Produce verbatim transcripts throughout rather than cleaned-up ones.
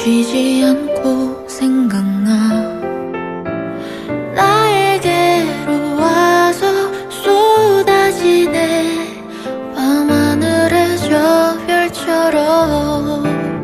쉬지 않고 생각나. 나에게로 와서 쏟아지네. 밤하늘의 저 별처럼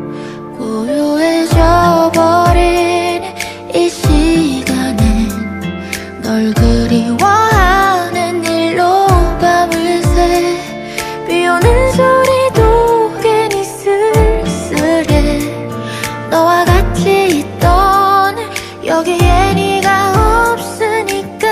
고요해져 버린 이 시간엔 널 그리워하는 일로 밤을 새. 비오는 소리도 괜히 쓸쓸해. 너와 같이 있던 여기에 네가 없으니까.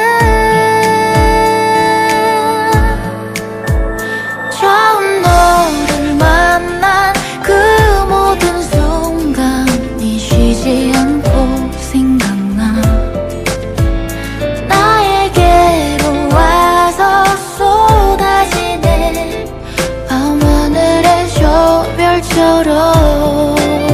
처음 너를 만난 그 모든 순간이 쉬지 않고 생각나. 나에게로 와서 쏟아지네. 밤하늘의 저 별처럼.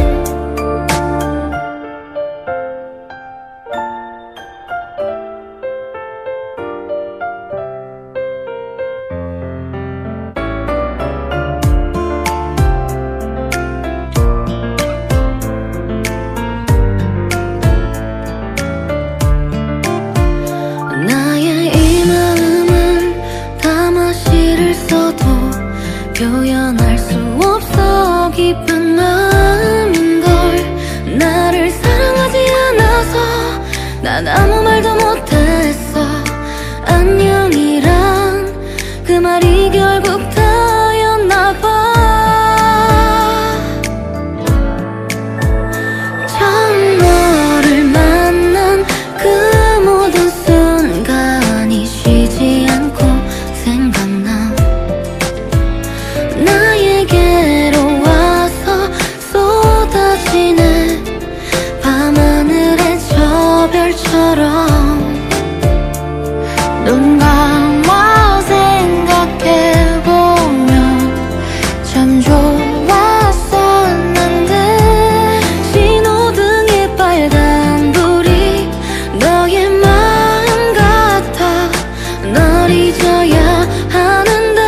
나의 이 마음은 담아 시를 써도 표현할 수 없어 깊은 마음인걸. 나를 사랑하지 않아서 난 아무 말도 못했어. 안녕이란 그 말이 결국 다였나 봐. 처음 너를 만난 그 모든 순간이 쉬지 않고 생각나. 나에게로 와서 쏟아지네. 밤하늘의 저 별처럼. 눈 감아 생각해보면 참 좋았었는데. 신호등의 빨간 불이 너의 마음 같아. 널 잊어야 하는데.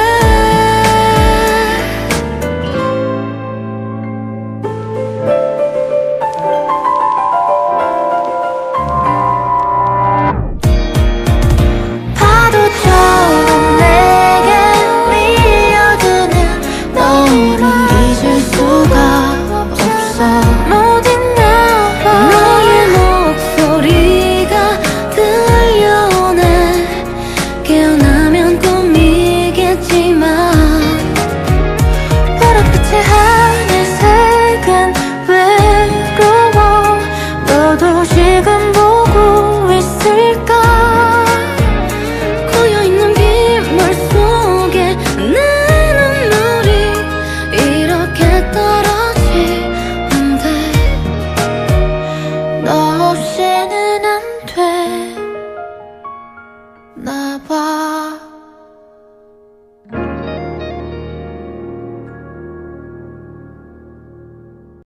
파도처럼 내게 밀려드는 너를 잊을 수가 없어. 모든 나와 너의 목소리가 들려오네. 깨어나면 꿈이겠지만 바로 끝에